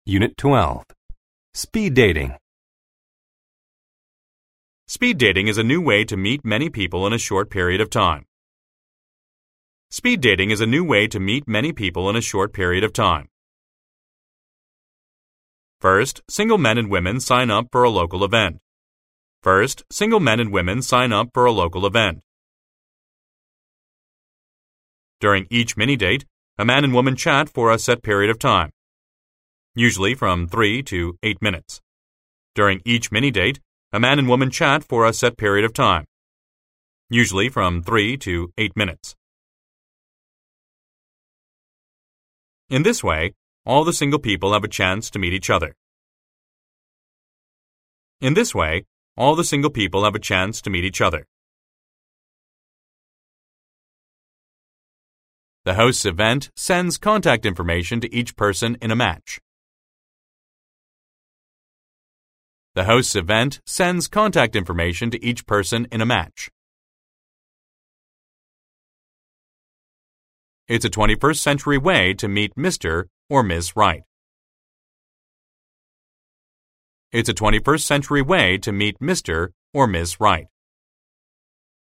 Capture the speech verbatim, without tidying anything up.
Unit twelve. Speed dating. Speed dating is a new way to meet many people in a short period of time. Speed dating is a new way to meet many people in a short period of time. First, single men and women sign up for a local event. First, single men and women sign up for a local event. During each mini-date, a man and woman chat for a set period of time, usually from three to eight minutes. During each mini-date, a man and woman chat for a set period of time, usually from three to eight minutes. In this way, all the single people have a chance to meet each other. In this way, all the single people have a chance to meet each other. The host's event sends contact information to each person in a match. The host's event sends contact information to each person in a match. It's a twenty-first century way to meet Mister or Miss Right. It's a twenty-first century way to meet Mister or Miss Right.